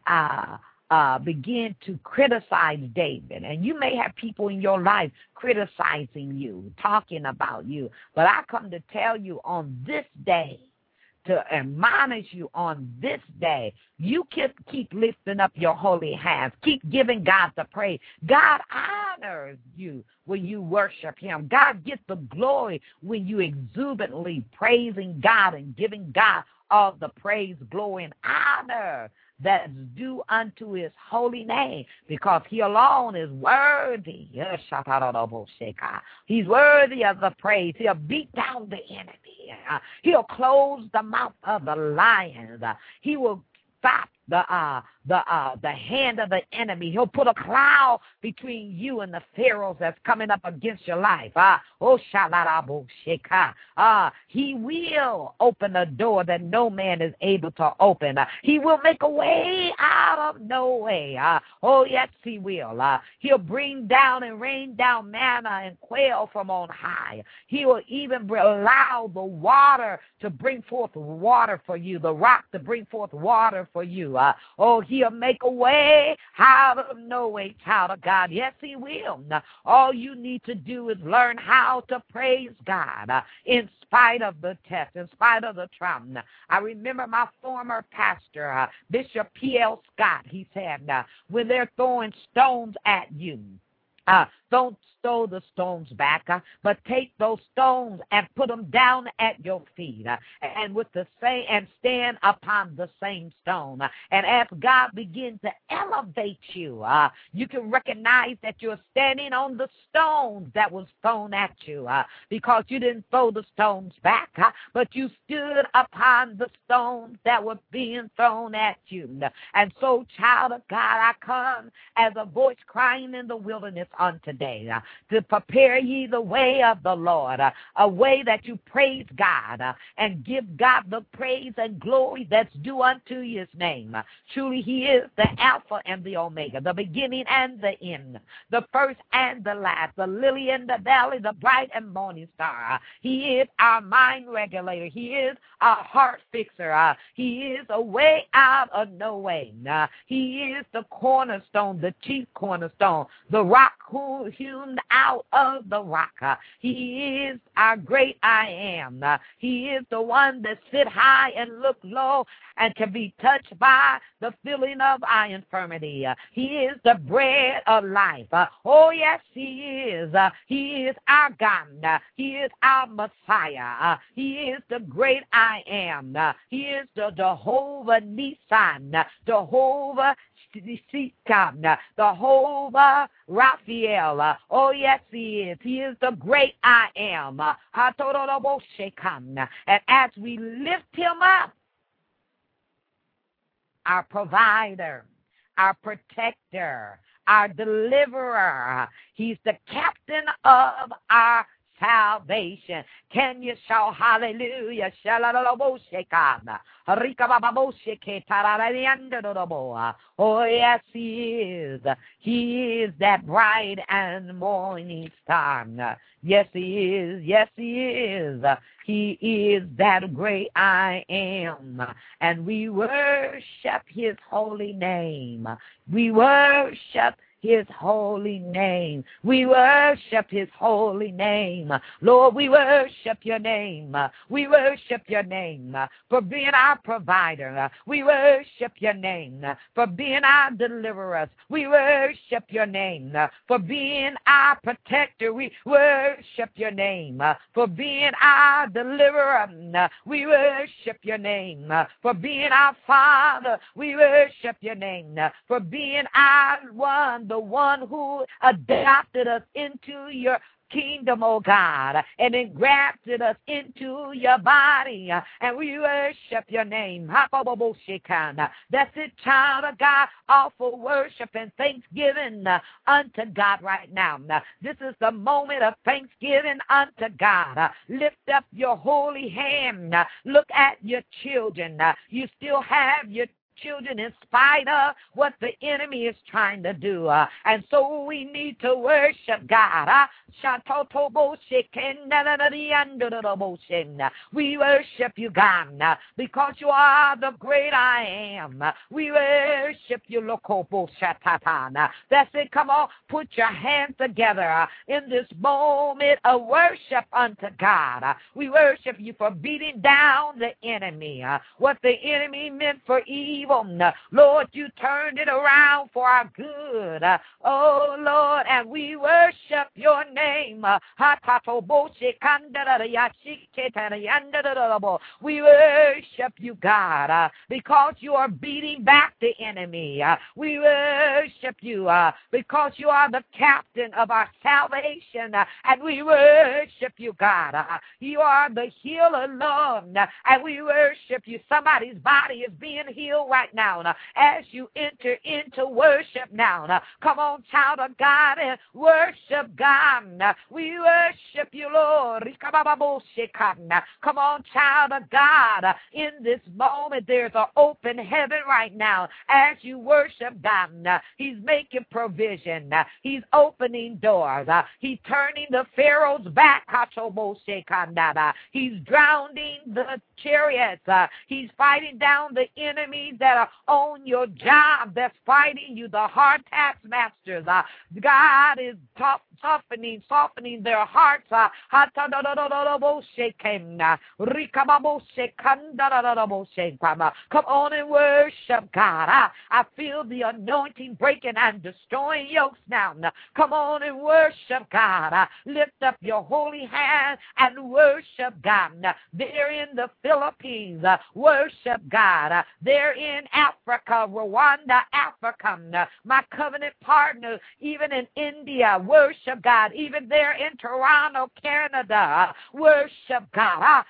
began to criticize David. And you may have people in your life criticizing you, talking about you. But I come to tell you on this day, to admonish you on this day, you keep lifting up your holy hands. Keep giving God the praise. God honors you when you worship him. God gets the glory when you exuberantly praising God and giving God all the praise, glory, and honor that's due unto his holy name, because he alone is worthy. He's worthy of the praise. He'll beat down the enemy. He'll close the mouth of the lions. He will stop the hand of the enemy. He'll put a cloud between you and the pharaohs that's coming up against your life. He will open a door that no man is able to open. He will make a way out of no way. Oh, yes, he will. He'll bring down and rain down manna and quail from on high. He will even allow the water to bring forth water for you, the rock to bring forth water for you. He'll make a way out of no way, child of God. Yes, he will. All you need to do is learn how to praise God in spite of the test, in spite of the trauma. I remember my former pastor, Bishop P.L. Scott, he said, when they're throwing stones at you, don't throw the stones back, but take those stones and put them down at your feet, and with the same, and stand upon the same stone. And as God begins to elevate you, you can recognize that you're standing on the stones that was thrown at you, because you didn't throw the stones back, but you stood upon the stones that were being thrown at you. And so, child of God, I come as a voice crying in the wilderness on today, to prepare ye the way of the Lord, a way that you praise God and give God the praise and glory that's due unto his name. Truly, he is the Alpha and the Omega, the beginning and the end, the first and the last, the lily in the valley, the bright and morning star. He is our mind regulator. He is our heart fixer. He is a way out of no way. He is the cornerstone, the chief cornerstone, the rock hewn out of the rock. He is our great I am. He is the one that sit high and look low and can be touched by the feeling of our infirmity. He is the bread of life. Oh, yes, He is. He is our God. He is our Messiah. He is the great I am. He is the Jehovah Nissan, Jehovah Jehovah Raphael. Oh, yes, He is. He is the great I am. And as we lift Him up, our provider, our protector, our deliverer, He's the captain of our salvation. Can you shout hallelujah? Oh, yes, He is. He is that bright and morning star. Yes, He is. Yes, He is. He is that great I am. And we worship His holy name. We worship His holy name. We worship His holy name. Lord, we worship Your name. We worship Your name for being our provider. We worship Your name for being our deliverer. We worship Your name for being our protector. We worship Your name for being our deliverer. We worship Your name for being our Father. We worship Your name for being our one, the one who adopted us into Your kingdom, oh God, and engrafted us into Your body, and we worship Your name. That's it, child of God. Offer worship and thanksgiving unto God right now. This is the moment of thanksgiving unto God. Lift up your holy hand. Look at your children. You still have your children in spite of what the enemy is trying to do. And so we need to worship God. We worship You, God, because You are the great I am. We worship You. That's it. Come on, put your hands together in this moment of worship unto God. We worship You for beating down the enemy. What the enemy meant for evil, Lord, You turned it around for our good. Oh, Lord, and we worship Your name. We worship You, God, because You are beating back the enemy. We worship You because You are the captain of our salvation, and we worship You, God. You are the healer, Lord, and we worship You. Somebody's body is being healed right now as you enter into worship now. Come on, child of God, and worship God. We worship You, Lord. Come on, child of God. In this moment, there's an open heaven right now as you worship God. He's making provision. He's opening doors. He's turning the Pharaoh's back. He's drowning the chariots. He's fighting down the enemies that are on your job that's fighting you, the hard taskmasters. God is softening their hearts. Come on and worship God. I feel the anointing breaking and destroying yokes now. Come on and worship God. Lift up your holy hand and worship God. They're in the Philippines. Worship God. They're in Africa, Rwanda, Africa. My covenant partner, even in India, worship God. Even there in Toronto, Canada, worship God.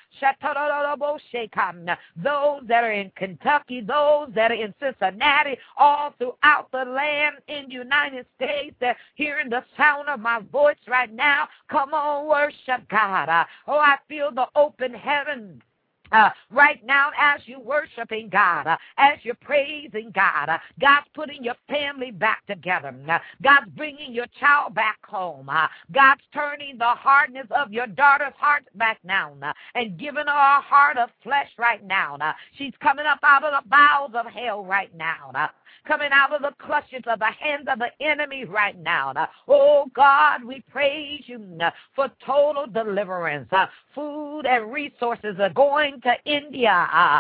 Those that are in Kentucky, those that are in Cincinnati, all throughout the land in the United States, that hearing the sound of my voice right now, come on, worship God. Oh, I feel the open heaven. Right now, as you're worshiping God, as you're praising God, God's putting your family back together. God's bringing your child back home. God's turning the hardness of your daughter's heart back now and giving her a heart of flesh right now. She's coming up out of the bowels of hell right now. Coming out of the clutches of the hands of the enemy right now. Oh, God, we praise you for total deliverance. Food and resources are going to India,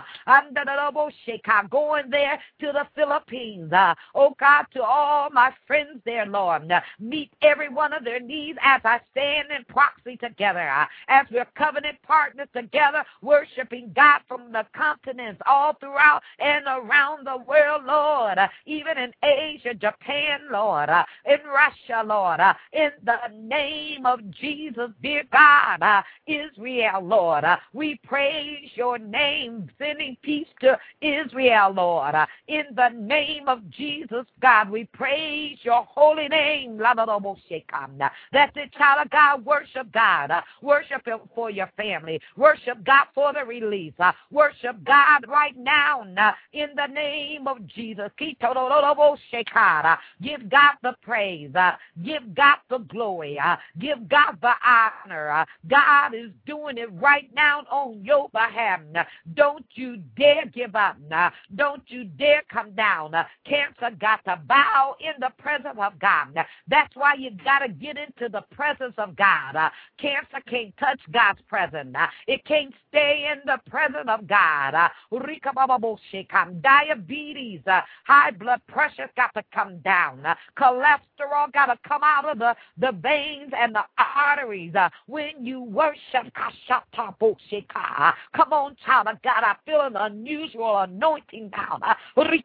going there to the Philippines. Oh, God, to all my friends there, Lord. Meet every one of their needs as I stand in proxy together, as we're covenant partners together, worshiping God from the continents all throughout and around the world, Lord. Even in Asia, Japan, Lord, in Russia, Lord, in the name of Jesus, dear God, Israel, Lord, we praise your name, sending peace to Israel, Lord, in the name of Jesus, God, we praise your holy name. That's it, child of God, worship God, worship him for your family, worship God for the release, worship God right now, in the name of Jesus. Give God the praise. Give God the glory. Give God the honor. God is doing it right now on your behalf. Don't you dare give up. Don't you dare come down. Cancer got to bow in the presence of God. That's why you got to get into the presence of God. Cancer can't touch God's presence. It can't stay in the presence of God. Diabetes, high blood pressure got to come down. Cholesterol got to come out of the veins and the arteries. When you worship, come on, child of God, I feel an unusual anointing now. I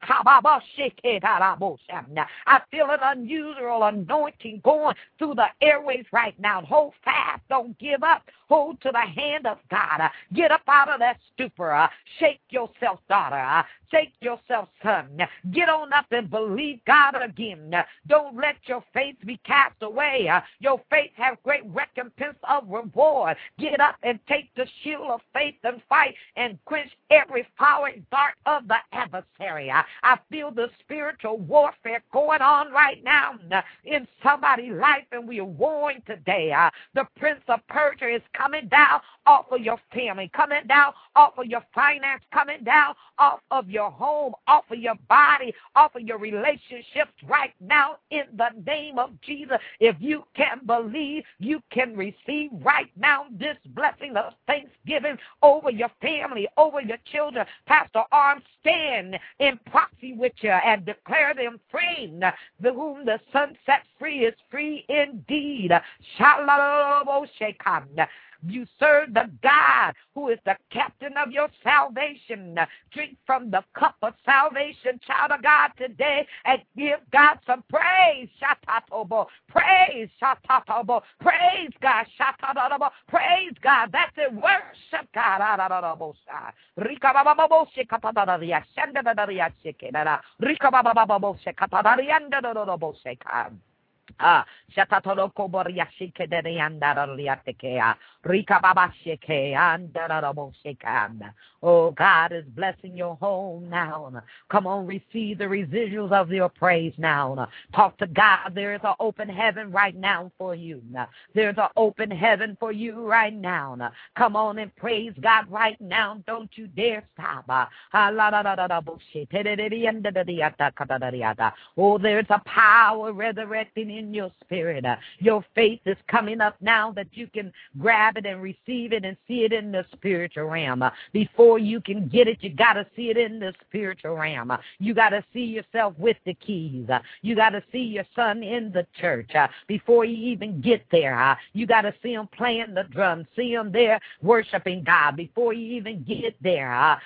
feel an unusual anointing going through the airways right now. Hold fast. Don't give up. Hold to the hand of God. Get up out of that stupor. Shake yourself, daughter. Shake yourself, son. Get on up and believe God again. Don't let your faith be cast away. Your faith has great recompense of reward. Get up and take the shield of faith and fight and quench every fiery dart of the adversary. I feel the spiritual warfare going on right now in somebody's life, and we are warring today. The prince of Persia is coming down off of your family, coming down off of your finance, coming down off of your home, off of your body, off of your relationships right now in the name of Jesus. If you can believe, you can receive right now this blessing of thanksgiving over your family, over your children. Pastor Arm, stand in proxy with you and declare them free. The whom the Son set free is free indeed. Shalom. You serve the God who is the captain of your salvation. Drink from the cup of salvation, child of God, today, and give God some praise. Shatatobo. Praise. Shatatobo. Praise God. Shatatobo. Praise God. That's it. Worship God. Oh, God is blessing your home now. Come on, receive the residuals of your praise now. Talk to God. There is an open heaven right now for you. There's an open heaven for you right now. Come on and praise God right now. Don't you dare stop. Oh, there's a power resurrecting in your spirit. Your faith is coming up now that you can grab it and receive it and see it in the spiritual realm. Before you can get it, you got to see it in the spiritual realm. You got to see yourself with the keys. You got to see your son in the church. Before you even get there, you got to see him playing the drums, see him there worshiping God. Before you even get there,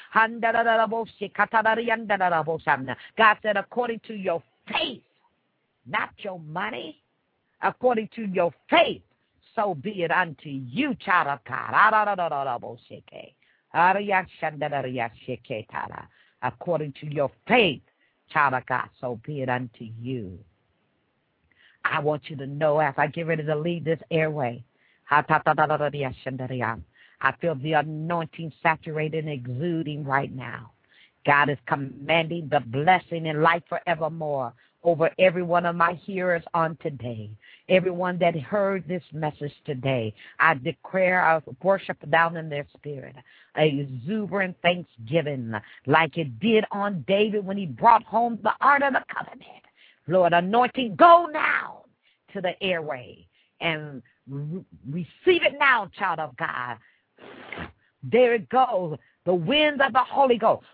God said, according to your faith, not your money, according to your faith, so be it unto you, child of God. According to your faith, child of God, so be it unto you. I want you to know, as I get ready to leave this airway, I I feel the anointing saturated and exuding right now. God is commanding the blessing and life forevermore over every one of my hearers on today. Everyone that heard this message today, I declare a worship down in their spirit, a exuberant thanksgiving like it did on David when he brought home the Ark of the Covenant. Lord, anointing, go now to the airway and receive it now, child of God. There it goes, the wind of the Holy Ghost.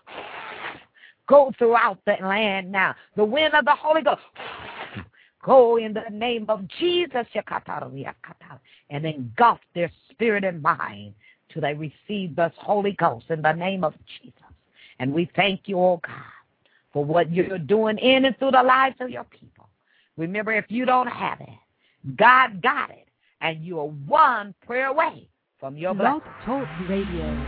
Go throughout the land now. The wind of the Holy Ghost. Go in the name of Jesus. And engulf their spirit and mind till they receive this Holy Ghost in the name of Jesus. And we thank you, oh God, for what you're doing in and through the lives of your people. Remember, if you don't have it, God got it. And you are one prayer away from your blessing. Blog Talk Radio.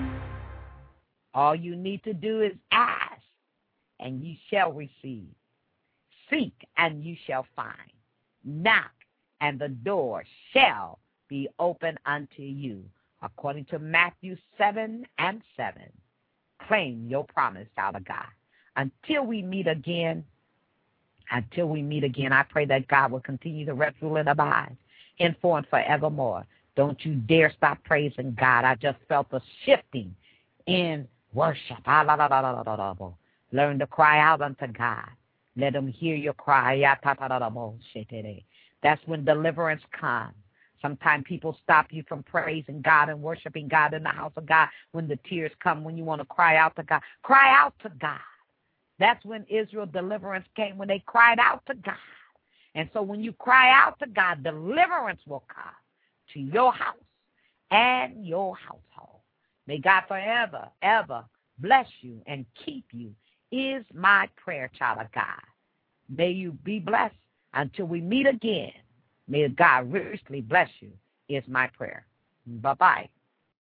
All you need to do is ask, and you shall receive. Seek, and you shall find. Knock, and the door shall be open unto you. According to Matthew 7:7. Claim your promise, child of God. Until we meet again, I pray that God will continue to rest, rule, and abide in for and forevermore. Don't you dare stop praising God. I just felt a shifting in worship. Learn to cry out unto God. Let him hear your cry. That's when deliverance comes. Sometimes people stop you from praising God and worshiping God in the house of God when the tears come, when you want to cry out to God. Cry out to God. That's when Israel deliverance came, when they cried out to God. And so when you cry out to God, deliverance will come to your house and your household. May God forever, ever bless you and keep you is my prayer, child of God. May you be blessed until we meet again. May God richly bless you is my prayer. Bye-bye.